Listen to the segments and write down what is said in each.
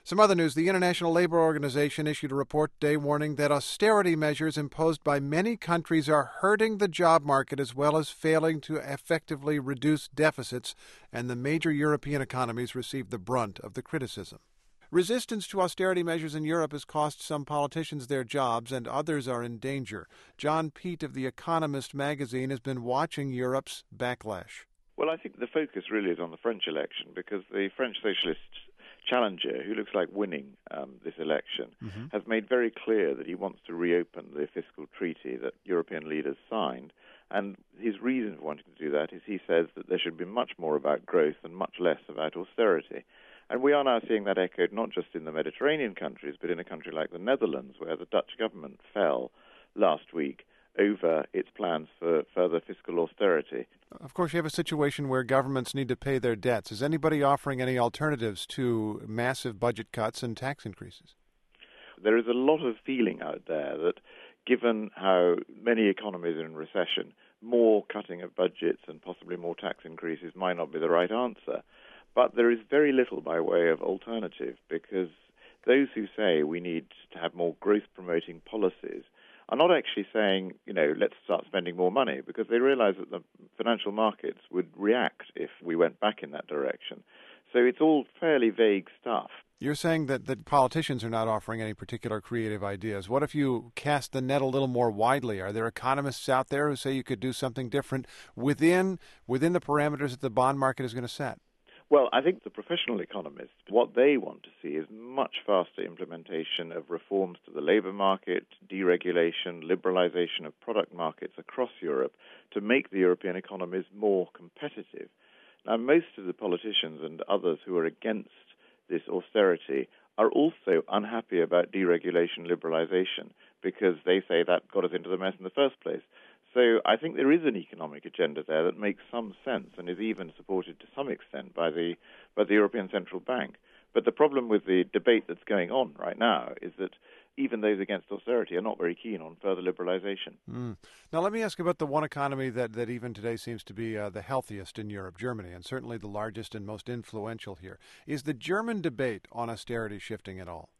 Some other news. The International Labor Organization issued a report today warning that austerity measures imposed by many countries are hurting the job market as well as failing to effectively reduce deficits, and the major European economies received the brunt of the criticism. Resistance to austerity measures in Europe has cost some politicians their jobs, and others are in danger. John Peet of The Economist magazine has been watching Europe's backlash. Well, I think the focus really is on the French election, because the French socialist challenger, who looks like winning this election, has made very clear that he wants to reopen the fiscal treaty that European leaders signed. And his reason for wanting to do that is he says that there should be much more about growth and much less about austerity. And we are now seeing that echoed not just in the Mediterranean countries, but in a country like the Netherlands, where the Dutch government fell last week over its plans for further fiscal austerity. Of course, you have a situation where governments need to pay their debts. Is anybody offering any alternatives to massive budget cuts and tax increases? There is a lot of feeling out there that, given how many economies are in recession, more cutting of budgets and possibly more tax increases might not be the right answer. But there is very little by way of alternative, because those who say we need to have more growth-promoting policies are not actually saying, let's start spending more money, because they realize that the financial markets would react if we went back in that direction. So it's all fairly vague stuff. You're saying that politicians are not offering any particular creative ideas. What if you cast the net a little more widely? Are there economists out there who say you could do something different within the parameters that the bond market is going to set? Well, I think the professional economists, what they want to see is much faster implementation of reforms to the labour market, deregulation, liberalisation of product markets across Europe to make the European economies more competitive. Now, most of the politicians and others who are against this austerity are also unhappy about deregulation, liberalisation, because they say that got us into the mess in the first place. So I think there is an economic agenda there that makes some sense and is even supported to some extent by the European Central Bank. But the problem with the debate that's going on right now is that even those against austerity are not very keen on further liberalization. Now, let me ask about the one economy that even today seems to be the healthiest in Europe, Germany, and certainly the largest and most influential here. Is the German debate on austerity shifting at all?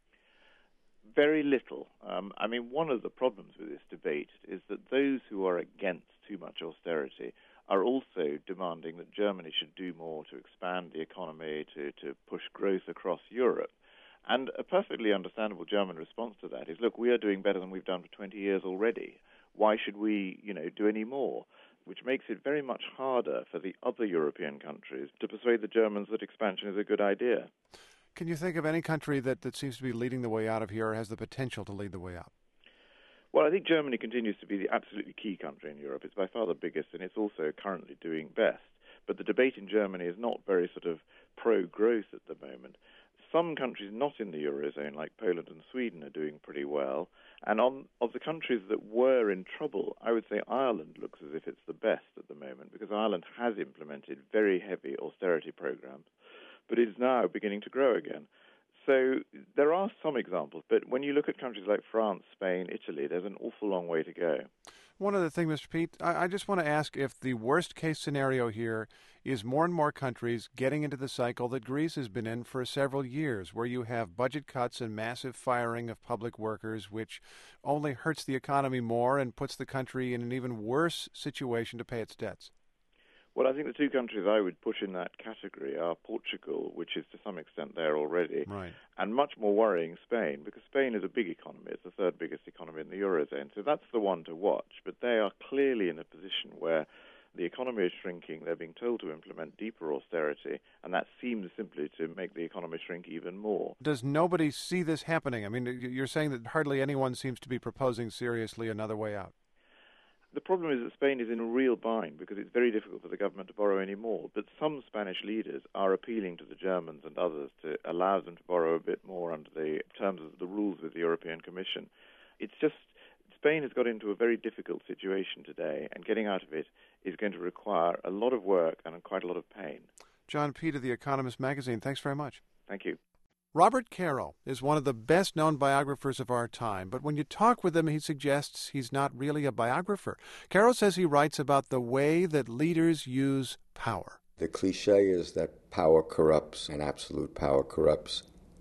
Very little. One of the problems with this debate is that those who are against too much austerity are also demanding that Germany should do more to expand the economy, to push growth across Europe. And a perfectly understandable German response to that is, look, we are doing better than we've done for 20 years already. Why should we, do any more? Which makes it very much harder for the other European countries to persuade the Germans that expansion is a good idea. Can you think of any country that seems to be leading the way out of here or has the potential to lead the way out? Well, I think Germany continues to be the absolutely key country in Europe. It's by far the biggest, and it's also currently doing best. But the debate in Germany is not very sort of pro-growth at the moment. Some countries not in the Eurozone, like Poland and Sweden, are doing pretty well. And of the countries that were in trouble, I would say Ireland looks as if it's the best at the moment, because Ireland has implemented very heavy austerity programs, but it is now beginning to grow again. So there are some examples, but when you look at countries like France, Spain, Italy, there's an awful long way to go. One other thing, Mr. Peet, I just want to ask if the worst-case scenario here is more and more countries getting into the cycle that Greece has been in for several years, where you have budget cuts and massive firing of public workers, which only hurts the economy more and puts the country in an even worse situation to pay its debts. Well, I think the two countries I would push in that category are Portugal, which is to some extent there already, right, and much more worrying Spain, because Spain is a big economy. It's the third biggest economy in the Eurozone. So that's the one to watch. But they are clearly in a position where the economy is shrinking. They're being told to implement deeper austerity, and that seems simply to make the economy shrink even more. Does nobody see this happening? I mean, you're saying that hardly anyone seems to be proposing seriously another way out. The problem is that Spain is in a real bind because it's very difficult for the government to borrow any more. But some Spanish leaders are appealing to the Germans and others to allow them to borrow a bit more under the terms of the rules with the European Commission. It's just Spain has got into a very difficult situation today, and getting out of it is going to require a lot of work and quite a lot of pain. John Peet of The Economist magazine, thanks very much. Thank you. Robert Caro is one of the best-known biographers of our time, but when you talk with him, he suggests he's not really a biographer. Caro says he writes about the way that leaders use power. The cliche is that power corrupts and absolute power corrupts.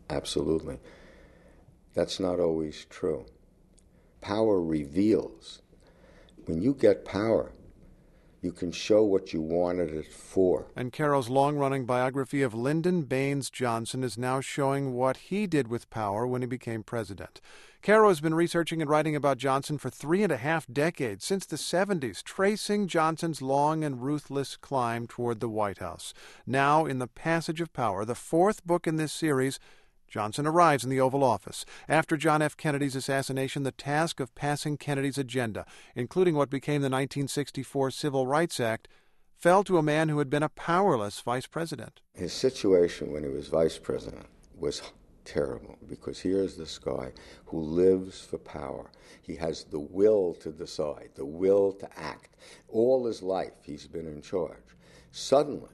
Absolutely. That's not always true. Power reveals. When you get power, you can show what you wanted it for. And Caro's long-running biography of Lyndon Baines Johnson is now showing what he did with power when he became president. Caro has been researching and writing about Johnson for 3.5 decades, since the 70s, tracing Johnson's long and ruthless climb toward the White House. Now, in The Passage of Power, the 4th book in this series, Johnson arrives in the Oval Office. After John F. Kennedy's assassination, the task of passing Kennedy's agenda, including what became the 1964 Civil Rights Act, fell to a man who had been a powerless vice president. His situation when he was vice president was terrible, because here's this guy who lives for power. He has the will to decide, the will to act. All his life he's been in charge. Suddenly,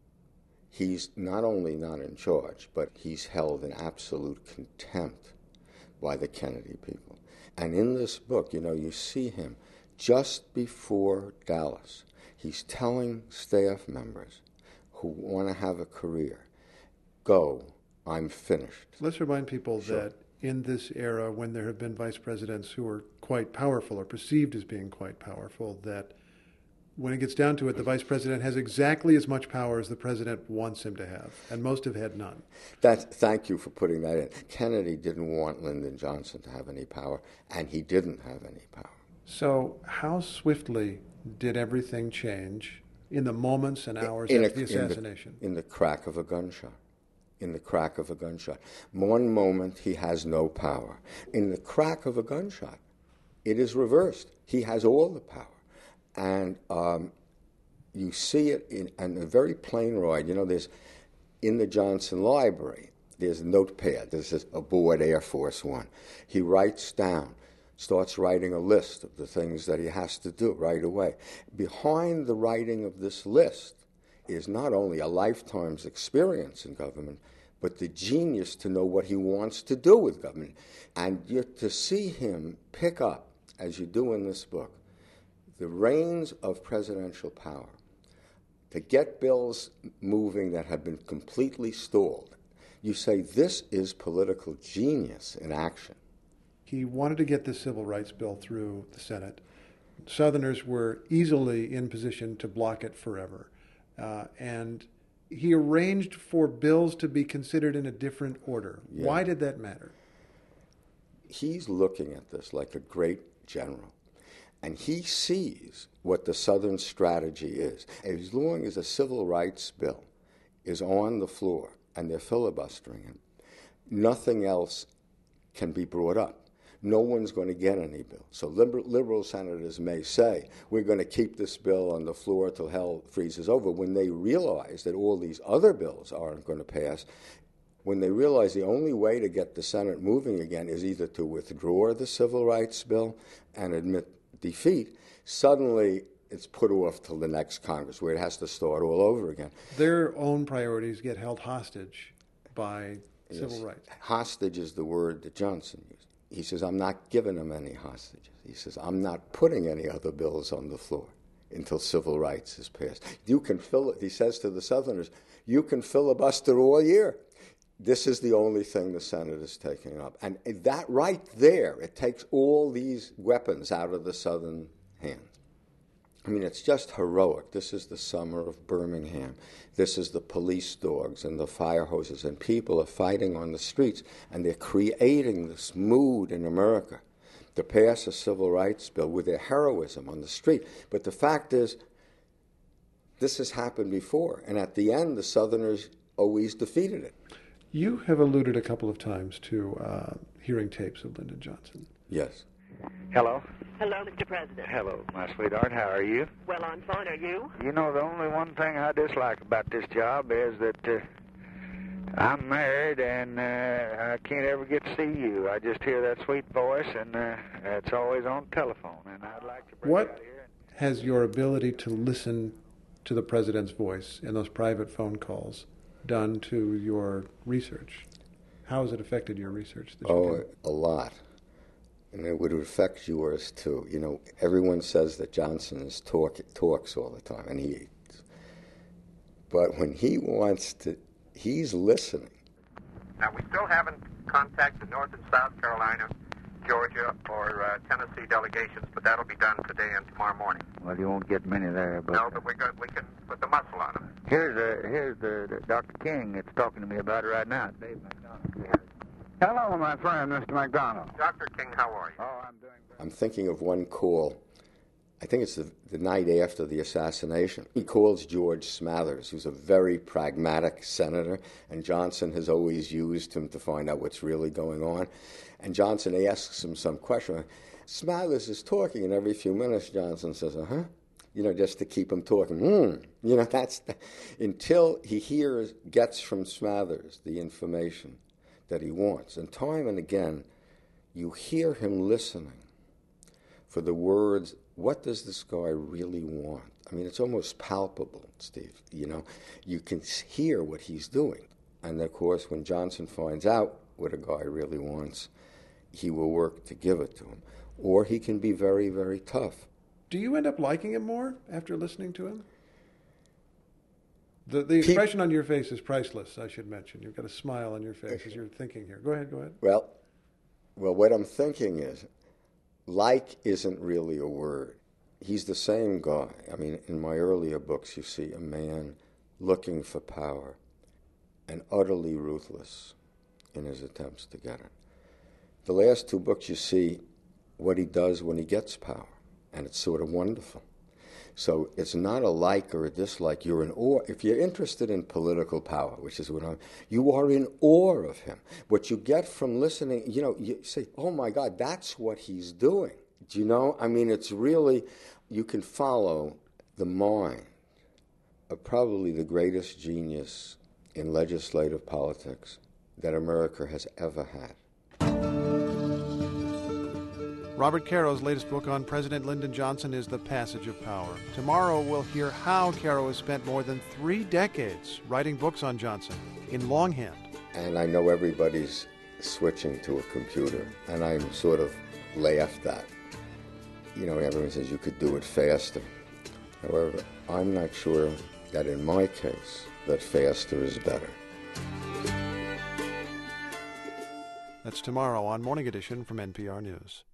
he's not only not in charge, but he's held in absolute contempt by the Kennedy people. And in this book, you see him just before Dallas. He's telling staff members who want to have a career, go, I'm finished. Let's remind people that in this era, when there have been vice presidents who were quite powerful or perceived as being quite powerful, that when it gets down to it, the vice president has exactly as much power as the president wants him to have, and most have had none. Thank you for putting that in. Kennedy didn't want Lyndon Johnson to have any power, and he didn't have any power. So how swiftly did everything change in the moments and hours after the assassination? In the crack of a gunshot. In the crack of a gunshot. One moment he has no power. In the crack of a gunshot, it is reversed. He has all the power. And you see it in a very plain ride. There's in the Johnson Library, there's a notepad. This is aboard Air Force One. He writes down, starts writing a list of the things that he has to do right away. Behind the writing of this list is not only a lifetime's experience in government, but the genius to know what he wants to do with government. And to see him pick up, as you do in this book, the reins of presidential power, to get bills moving that have been completely stalled. You say, this is political genius in action. He wanted to get the civil rights bill through the Senate. Southerners were easily in position to block it forever. And he arranged for bills to be considered in a different order. Yeah. Why did that matter? He's looking at this like a great general. And he sees what the Southern strategy is. As long as a civil rights bill is on the floor and they're filibustering it, nothing else can be brought up. No one's going to get any bill. So liberal senators may say, we're going to keep this bill on the floor till hell freezes over. When they realize that all these other bills aren't going to pass, when they realize the only way to get the Senate moving again is either to withdraw the civil rights bill and admit defeat, suddenly it's put off till the next Congress, where it has to start all over again. Their own priorities get held hostage by civil rights. Hostage is the word that Johnson used. He says, I'm not giving them any hostages. He says, I'm not putting any other bills on the floor until civil rights is passed. You can he says to the Southerners, you can filibuster all year. This is the only thing the Senate is taking up. And that right there, it takes all these weapons out of the Southern hands. I mean, it's just heroic. This is the summer of Birmingham. This is the police dogs and the fire hoses, and people are fighting on the streets, and they're creating this mood in America to pass a civil rights bill with their heroism on the street. But the fact is, this has happened before, and at the end, the Southerners always defeated it. You have alluded a couple of times to hearing tapes of Lyndon Johnson. Yes. Hello? Hello, Mr. President. Hello, my sweetheart. How are you? Well, I'm fine. Are you? You know, the only one thing I dislike about this job is that I'm married and I can't ever get to see you. I just hear that sweet voice, and it's always on telephone, and I'd like to bring it out here. What has your ability to listen to the president's voice in those private phone calls done to your research? How has it affected your research? A lot. And it would affect yours, too. You know, everyone says that Johnson talks all the time, and he eats. But when he wants to, he's listening. Now, we still haven't contacted North and South Carolina, Georgia, or Tennessee delegations, but that'll be done today and tomorrow morning. Well, you won't get many there, but... No, but we can put the muscle on them. Here's the Dr. King that's talking to me about it right now. Dave McDonald. Hello, my friend, Mr. McDonald. Dr. King, how are you? Oh, I'm doing great. I'm thinking of one call. I think it's the night after the assassination. He calls George Smathers, who's a very pragmatic senator, and Johnson has always used him to find out what's really going on. And Johnson asks him some question. Smathers is talking, and every few minutes Johnson says, just to keep him talking. That's until he gets from Smathers the information that he wants. And time and again, you hear him listening for the words, what does this guy really want? I mean, it's almost palpable, Steve. You can hear what he's doing. And, of course, when Johnson finds out what a guy really wants, he will work to give it to him. Or he can be very, very tough. Do you end up liking him more after listening to him? The expression on your face is priceless, I should mention. You've got a smile on your face as you're thinking here. Go ahead. Well, what I'm thinking is, like isn't really a word. He's the same guy. I mean, in my earlier books, you see a man looking for power and utterly ruthless in his attempts to get it. The last two books, you see what he does when he gets power, and it's sort of wonderful. So it's not a like or a dislike. You're in awe. If you're interested in political power, which is what you are in awe of him. What you get from listening, you say, oh my God, that's what he's doing. Do you know? I mean, it's really, you can follow the mind of probably the greatest genius in legislative politics that America has ever had. Robert Caro's latest book on President Lyndon Johnson is The Passage of Power. Tomorrow we'll hear how Caro has spent more than 3 decades writing books on Johnson in longhand. And I know everybody's switching to a computer, and I'm sort of laughed at. Everyone says you could do it faster. However, I'm not sure that in my case, that faster is better. That's tomorrow on Morning Edition from NPR News.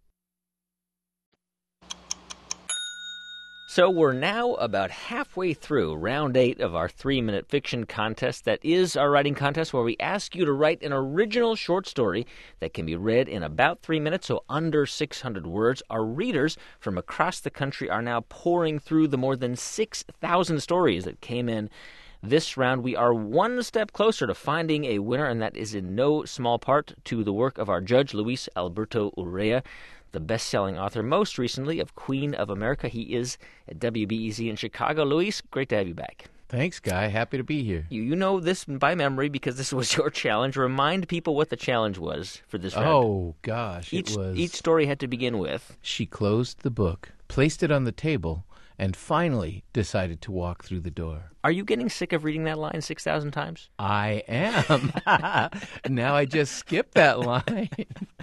So we're now about halfway through round 8 of our 3-minute fiction contest. That is our writing contest where we ask you to write an original short story that can be read in about 3 minutes, so under 600 words. Our readers from across the country are now pouring through the more than 6,000 stories that came in this round. We are one step closer to finding a winner, and that is in no small part to the work of our judge, Luis Alberto Urrea, the best-selling author most recently of Queen of America. He is at WBEZ in Chicago. Luis, great to have you back. Thanks, Guy. Happy to be here. You know this by memory because this was your challenge. Remind people what the challenge was for this round. Oh, gosh. Each story had to begin with. She closed the book, placed it on the table, and finally decided to walk through the door. Are you getting sick of reading that line 6,000 times? I am. Now I just skipped that line.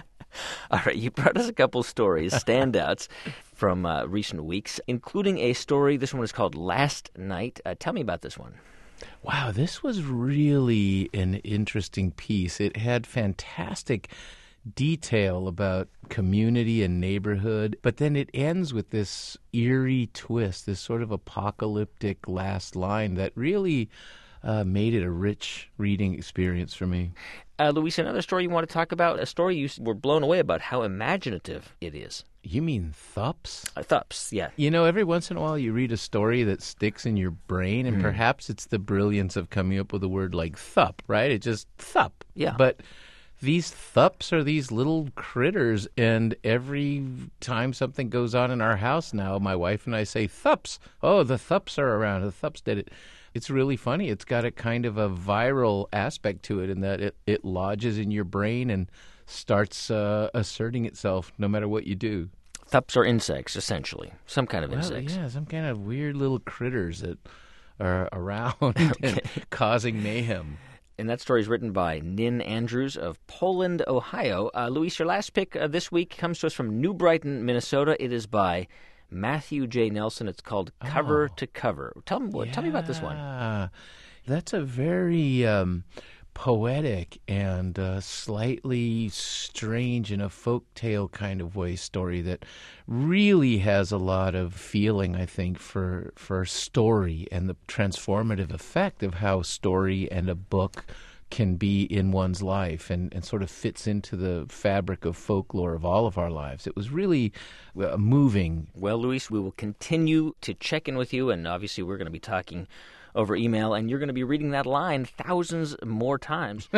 All right, you brought us a couple stories, standouts from recent weeks, including a story. This one is called Last Night. Tell me about this one. Wow, this was really an interesting piece. It had fantastic detail about community and neighborhood, but then it ends with this eerie twist, this sort of apocalyptic last line that really made it a rich reading experience for me. Luis, another story you want to talk about, a story you were blown away about how imaginative it is. You mean Thups? Thups, yeah. Every once in a while you read a story that sticks in your brain, and perhaps it's the brilliance of coming up with a word like thup, right? It just thup. Yeah. But these thups are these little critters, and every time something goes on in our house now, my wife and I say, thups. Oh, the thups are around. The thups did it. It's really funny. It's got a kind of a viral aspect to it in that it lodges in your brain and starts asserting itself no matter what you do. Thups are insects, essentially. Some kind of insects. Yeah, some kind of weird little critters that are around and causing mayhem. And that story is written by Nin Andrews of Poland, Ohio. Luis, your last pick this week comes to us from New Brighton, Minnesota. It is by Matthew J. Nelson. It's called Cover to Cover. Tell me about this one. That's a very poetic and slightly strange in a folktale kind of way story that really has a lot of feeling, I think, for story and the transformative effect of how story and a book can be in one's life and sort of fits into the fabric of folklore of all of our lives. It was really moving. Well, Luis, we will continue to check in with you, and obviously we're going to be talking over email, and you're going to be reading that line thousands more times.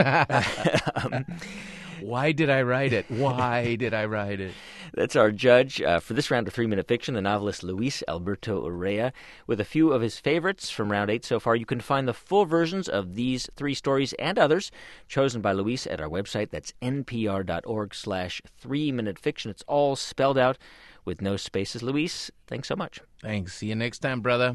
Why did I write it? Why did I write it? That's our judge for this round of 3-Minute Fiction, the novelist Luis Alberto Urrea, with a few of his favorites from round 8 so far. You can find the full versions of these 3 stories and others chosen by Luis at our website. That's npr.org/3-Minute Fiction. It's all spelled out with no spaces. Luis, thanks so much. Thanks. See you next time, brother.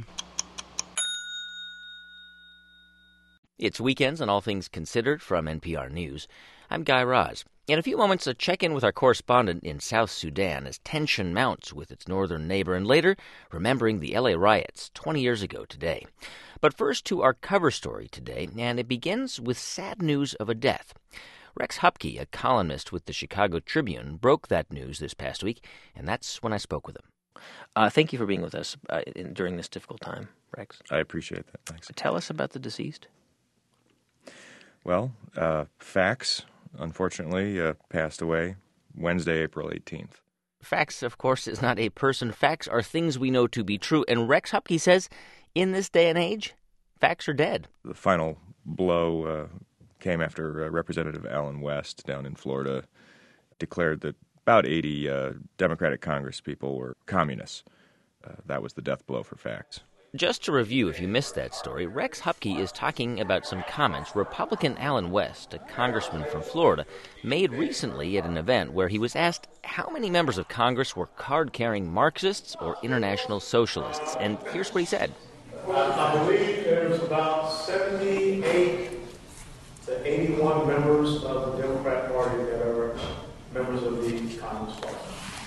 It's Weekends on All Things Considered from NPR News. I'm Guy Raz. In a few moments, a check-in with our correspondent in South Sudan as tension mounts with its northern neighbor, and later, remembering the L.A. riots 20 years ago today. But first to our cover story today, and it begins with sad news of a death. Rex Hupke, a columnist with the Chicago Tribune, broke that news this past week, and that's when I spoke with him. Thank you for being with us during this difficult time, Rex. I appreciate that. Thanks. Tell us about the deceased. Well, Fax, unfortunately, passed away Wednesday, April 18th. Fax, of course, is not a person. Facts are things we know to be true. And Rex Hupke says, in this day and age, facts are dead. The final blow came after Representative Alan West down in Florida declared that about 80 Democratic congresspeople were communists. That was the death blow for Fax. Just to review, if you missed that story, Rex Hupke is talking about some comments Republican Alan West, a congressman from Florida, made recently at an event where he was asked how many members of Congress were card-carrying Marxists or international socialists. And here's what he said. I believe there's about 78 to 81 members of the Democrat Party that are members of the Communist Party.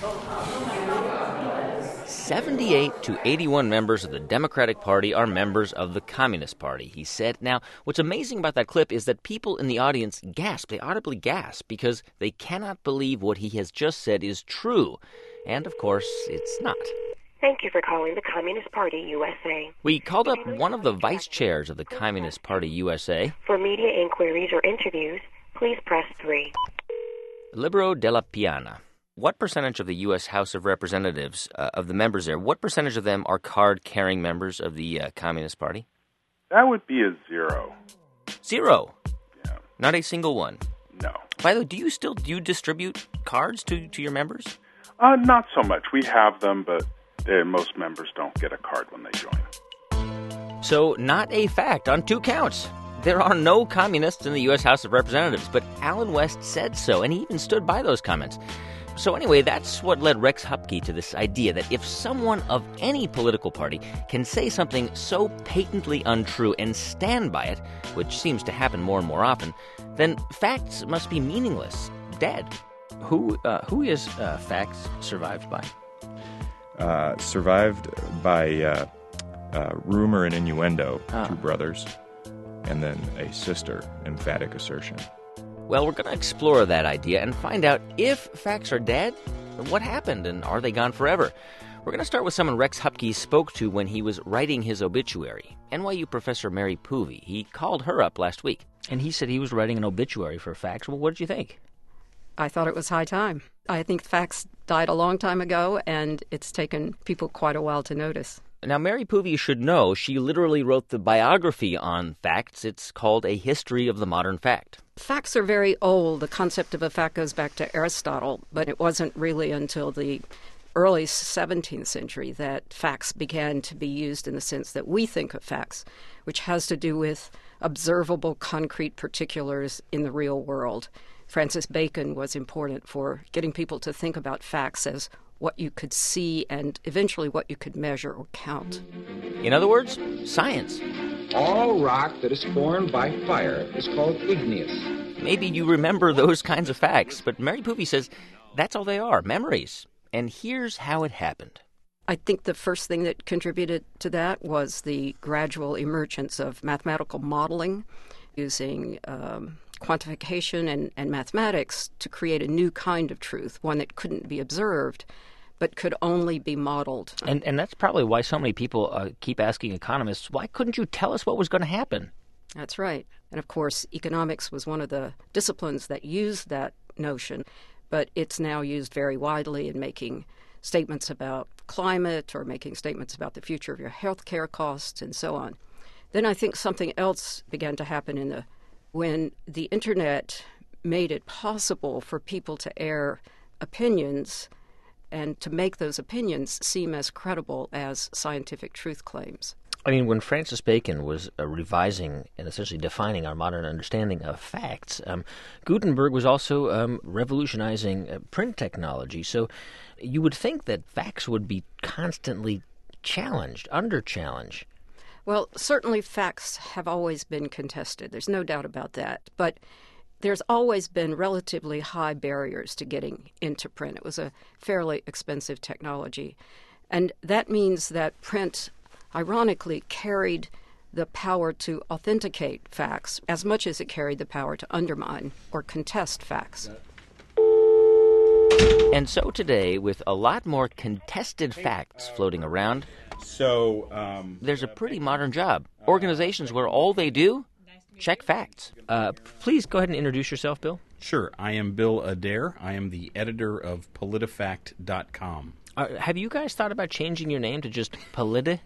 78 to 81 members of the Democratic Party are members of the Communist Party, he said. Now, what's amazing about that clip is that people in the audience gasp. They audibly gasp because they cannot believe what he has just said is true. And, of course, it's not. Thank you for calling the Communist Party USA. We called up one of the vice chairs of the Communist Party USA. For media inquiries or interviews, please press 3. Libero Della Piana. What percentage of the U.S. House of Representatives, of the members there, what percentage of them are card-carrying members of the Communist Party? That would be a 0. 0? Yeah. Not a single one? No. By the way, do you distribute cards to your members? Not so much. We have them, but most members don't get a card when they join. So, not a fact on 2 counts. There are no communists in the U.S. House of Representatives, but Alan West said so, and he even stood by those comments. So anyway, that's what led Rex Hupke to this idea that if someone of any political party can say something so patently untrue and stand by it, which seems to happen more and more often, then facts must be meaningless, dead. Who is Fax survived by? Survived by rumor and innuendo, 2 brothers, and then a sister, emphatic assertion. Well, we're going to explore that idea and find out if facts are dead, what happened, and are they gone forever? We're going to start with someone Rex Hupke spoke to when he was writing his obituary. NYU professor Mary Poovey. He called her up last week, and he said he was writing an obituary for Fax. Well, what did you think? I thought it was high time. I think Fax died a long time ago, and it's taken people quite a while to notice. Now, Mary Poovey should know she literally wrote the biography on Facts. It's called A History of the Modern Fact. Facts are very old. The concept of a fact goes back to Aristotle, but it wasn't really until the early 17th century that facts began to be used in the sense that we think of facts, which has to do with observable concrete particulars in the real world. Francis Bacon was important for getting people to think about facts as what you could see and eventually what you could measure or count. In other words, science. All rock that is formed by fire is called igneous. Maybe you remember those kinds of facts, but Mary Poovey says that's all they are, memories. And here's how it happened. I think the first thing that contributed to that was the gradual emergence of mathematical modeling using quantification and mathematics to create a new kind of truth, one that couldn't be observed, but could only be modeled. And that's probably why so many people keep asking economists, why couldn't you tell us what was going to happen? That's right. And of course, economics was one of the disciplines that used that notion, but it's now used very widely in making statements about climate or making statements about the future of your healthcare costs and so on. Then I think something else began to happen when the Internet made it possible for people to air opinions and to make those opinions seem as credible as scientific truth claims. I mean, when Francis Bacon was revising and essentially defining our modern understanding of facts, Gutenberg was also revolutionizing print technology. So you would think that facts would be constantly challenged, under challenge. Well, certainly facts have always been contested. There's no doubt about that. But there's always been relatively high barriers to getting into print. It was a fairly expensive technology. And that means that print, ironically, carried the power to authenticate facts as much as it carried the power to undermine or contest facts. And so today, with a lot more contested facts floating around, there's a pretty modern job. Organizations where all they do, check facts. Please go ahead and introduce yourself, Bill. Sure. I am Bill Adair. I am the editor of PolitiFact.com. Have you guys thought about changing your name to just Politi?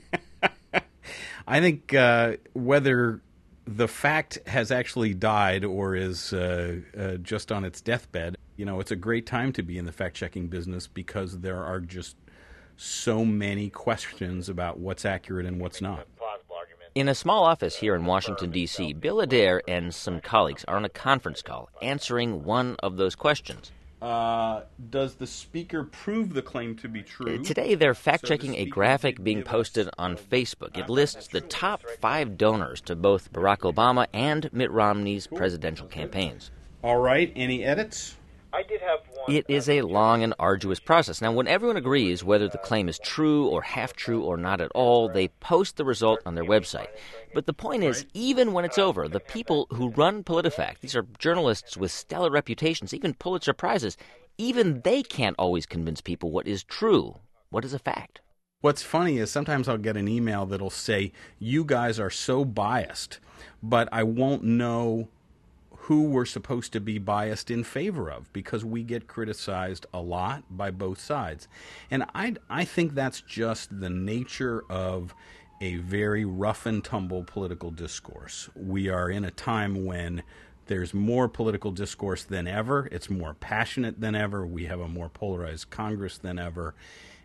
I think whether the fact has actually died or is just on its deathbed, it's a great time to be in the fact-checking business because there are just so many questions about what's accurate and what's not. In a small office here in Washington, D.C., Bill Adair and some colleagues are on a conference call answering one of those questions. Does the speaker prove the claim to be true? Today, they're fact-checking a graphic being posted on Facebook. It lists the top 5 donors to both Barack Obama and Mitt Romney's presidential campaigns. All right. Any edits? I did have one. It is a long and arduous process. Now, when everyone agrees whether the claim is true or half true or not at all, they post the result on their website. But the point is, even when it's over, the people who run PolitiFact, these are journalists with stellar reputations, even Pulitzer Prizes, even they can't always convince people what is true, what is a fact. What's funny is sometimes I'll get an email that'll say, you guys are so biased, but I won't know who we're supposed to be biased in favor of because we get criticized a lot by both sides. And I think that's just the nature of a very rough and tumble political discourse. We are in a time when there's more political discourse than ever. It's more passionate than ever. We have a more polarized Congress than ever.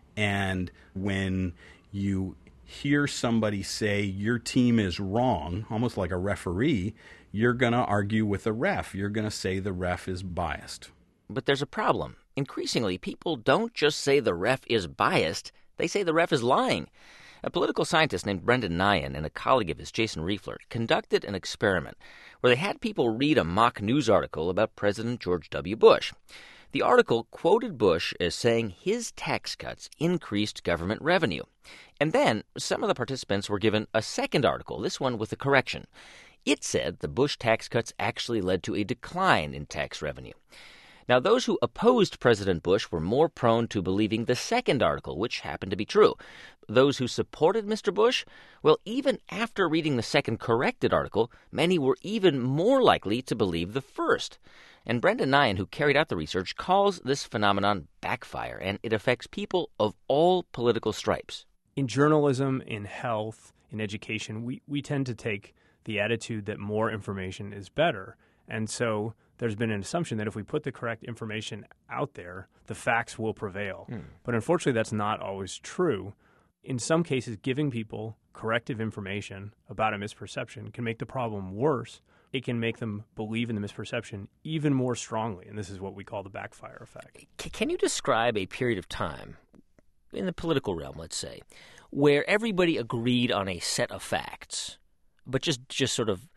And when you hear somebody say your team is wrong, almost like a referee, you're going to argue with the ref. You're going to say the ref is biased. But there's a problem. Increasingly, people don't just say the ref is biased. They say the ref is lying. A political scientist named Brendan Nyhan and a colleague of his, Jason Riefler, conducted an experiment where they had people read a mock news article about President George W. Bush. The article quoted Bush as saying his tax cuts increased government revenue. And then some of the participants were given a second article, this one with a correction. It said the Bush tax cuts actually led to a decline in tax revenue. Now, those who opposed President Bush were more prone to believing the second article, which happened to be true. Those who supported Mr. Bush, well, even after reading the second corrected article, many were even more likely to believe the first. And Brendan Nyhan, who carried out the research, calls this phenomenon backfire, and it affects people of all political stripes. In journalism, in health, in education, we tend to take the attitude that more information is better. And so there's been an assumption that if we put the correct information out there, the facts will prevail. But unfortunately, that's not always true. In some cases, giving people corrective information about a misperception can make the problem worse. It can make them believe in the misperception even more strongly, and this is what we call the backfire effect. Can you describe a period of time, in the political realm, let's say, where everybody agreed on a set of facts, but just sort of,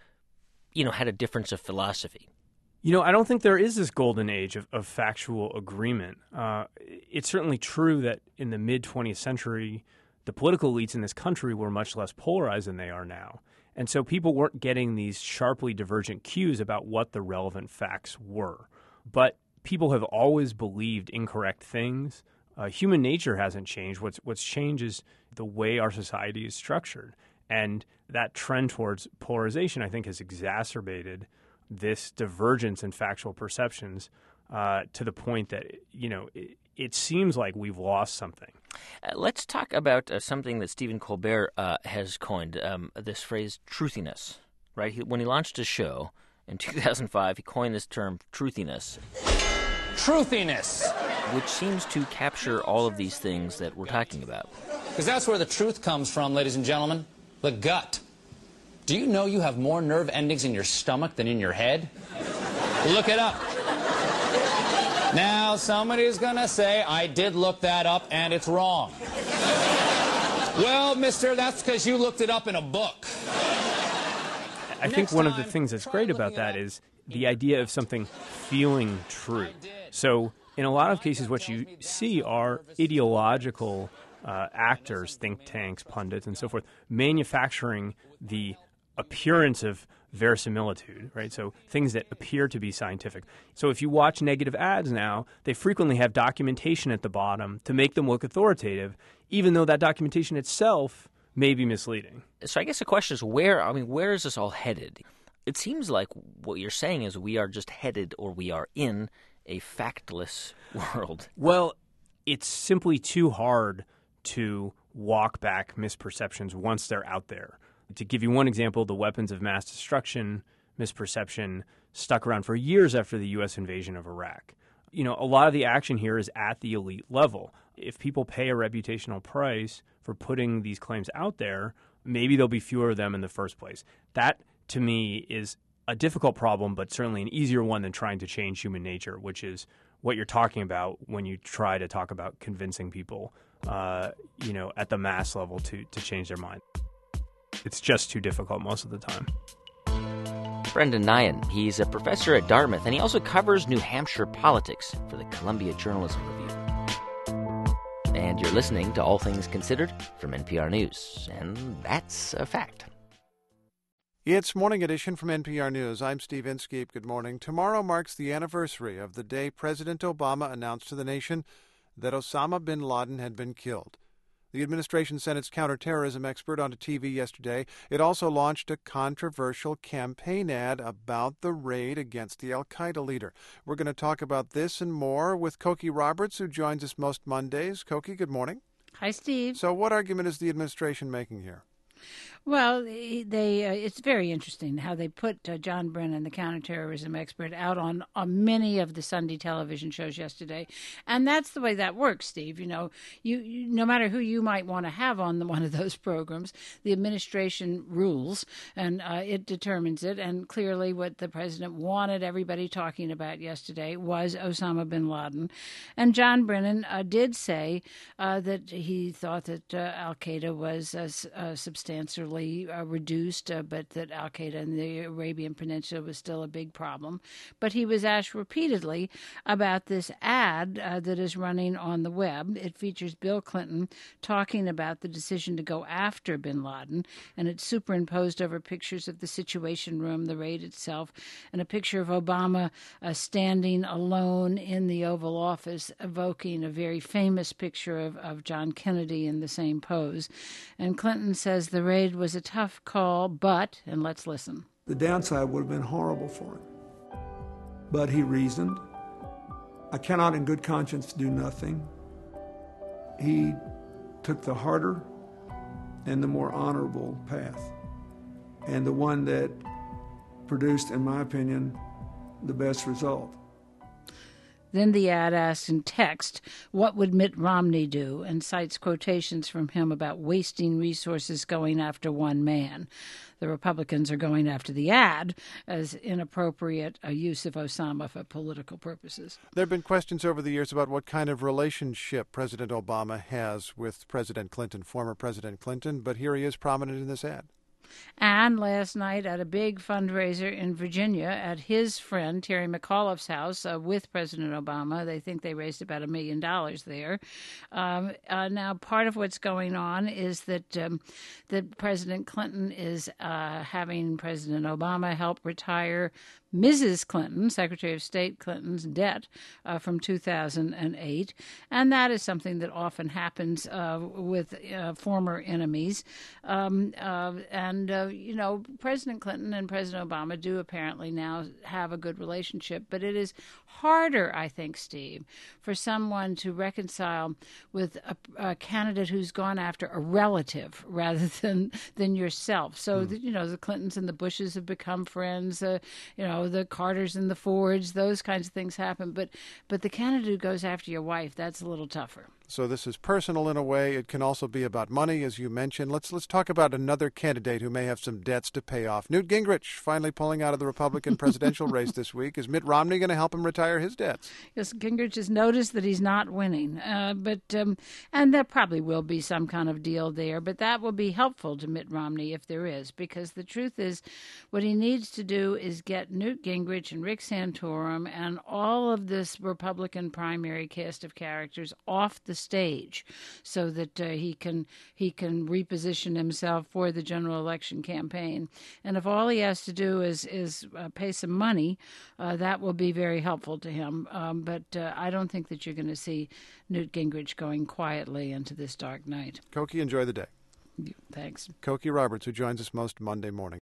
had a difference of philosophy? I don't think there is this golden age of factual agreement. It's certainly true that in the mid-20th century, the political elites in this country were much less polarized than they are now. And so people weren't getting these sharply divergent cues about what the relevant facts were. But people have always believed incorrect things. Human nature hasn't changed. What's changed is the way our society is structured. And that trend towards polarization, I think, has exacerbated this divergence in factual perceptions to the point that, it seems like we've lost something. Let's talk about something that Stephen Colbert has coined, this phrase, truthiness, right? When he launched his show in 2005, he coined this term, truthiness. Truthiness. Which seems to capture all of these things that we're talking about. Because that's where the truth comes from, ladies and gentlemen. The gut. Do you know you have more nerve endings in your stomach than in your head? Look it up. Now, somebody's going to say, I did look that up and it's wrong. Well, mister, that's because you looked it up in a book. I think one of the things that's great about that is the idea of something feeling true. So in a lot of cases, what you see are ideological actors, think tanks, pundits, and so forth, manufacturing the appearance of verisimilitude, right? So things that appear to be scientific. So if you watch negative ads now, they frequently have documentation at the bottom to make them look authoritative, even though that documentation itself may be misleading. So I guess the question is where is this all headed? It seems like what you're saying is we are just headed, or we are in, a factless world. Well, it's simply too hard to walk back misperceptions once they're out there. To give you one example, the weapons of mass destruction misperception stuck around for years after the U.S. invasion of Iraq. A lot of the action here is at the elite level. If people pay a reputational price for putting these claims out there, maybe there'll be fewer of them in the first place. That, to me, is a difficult problem, but certainly an easier one than trying to change human nature, which is what you're talking about when you try to talk about convincing people, at the mass level to change their mind. It's just too difficult most of the time. Brendan Nyhan, he's a professor at Dartmouth, and he also covers New Hampshire politics for the Columbia Journalism Review. And you're listening to All Things Considered from NPR News, and that's a fact. It's Morning Edition from NPR News. I'm Steve Inskeep. Good morning. Tomorrow marks the anniversary of the day President Obama announced to the nation that Osama bin Laden had been killed. The administration sent its counterterrorism expert onto TV yesterday. It also launched a controversial campaign ad about the raid against the al-Qaeda leader. We're going to talk about this and more with Cokie Roberts, who joins us most Mondays. Cokie, good morning. Hi, Steve. So what argument is the administration making here? Well, it's very interesting how they put John Brennan, the counterterrorism expert, out on many of the Sunday television shows yesterday. And that's the way that works, Steve. You no matter who you might want to have on one of those programs, the administration rules, and it determines it. And clearly what the president wanted everybody talking about yesterday was Osama bin Laden. And John Brennan did say that he thought that al-Qaeda was substantially reduced, but that al-Qaeda in the Arabian Peninsula was still a big problem. But he was asked repeatedly about this ad that is running on the web. It features Bill Clinton talking about the decision to go after bin Laden, and it's superimposed over pictures of the Situation Room, the raid itself, and a picture of Obama standing alone in the Oval Office, evoking a very famous picture of John Kennedy in the same pose. And Clinton says the raid was a tough call, but, and let's listen. The downside would have been horrible for him. But he reasoned, I cannot in good conscience do nothing. He took the harder and the more honorable path, and the one that produced, in my opinion, the best result. Then the ad asks in text, what would Mitt Romney do? And cites quotations from him about wasting resources going after one man. The Republicans are going after the ad as inappropriate use of Osama for political purposes. There have been questions over the years about what kind of relationship President Obama has with President Clinton, former President Clinton, but here he is prominent in this ad. And last night at a big fundraiser in Virginia at his friend Terry McAuliffe's house with President Obama. They think they raised about $1 million there. Now, part of what's going on is that President Clinton is having President Obama help retire Mrs. Clinton, Secretary of State Clinton's debt from 2008. And that is something that often happens with former enemies. President Clinton and President Obama do apparently now have a good relationship, but it is harder, I think, Steve, for someone to reconcile with a candidate who's gone after a relative rather than yourself. So, the Clintons and the Bushes have become friends, the Carters and the Fords, those kinds of things happen. But the candidate who goes after your wife, that's a little tougher. So this is personal in a way. It can also be about money, as you mentioned. Let's talk about another candidate who may have some debts to pay off. Newt Gingrich finally pulling out of the Republican presidential race this week. Is Mitt Romney going to help him retire his debts? Yes, Gingrich has noticed that he's not winning, and there probably will be some kind of deal there, but that will be helpful to Mitt Romney if there is, because the truth is what he needs to do is get Newt Gingrich and Rick Santorum and all of this Republican primary cast of characters off the stage so that he can reposition himself for the general election campaign. And if all he has to do is pay some money, that will be very helpful to him. But I don't think that you're going to see Newt Gingrich going quietly into this dark night. Cokie, enjoy the day. Thanks. Cokie Roberts, who joins us most Monday morning.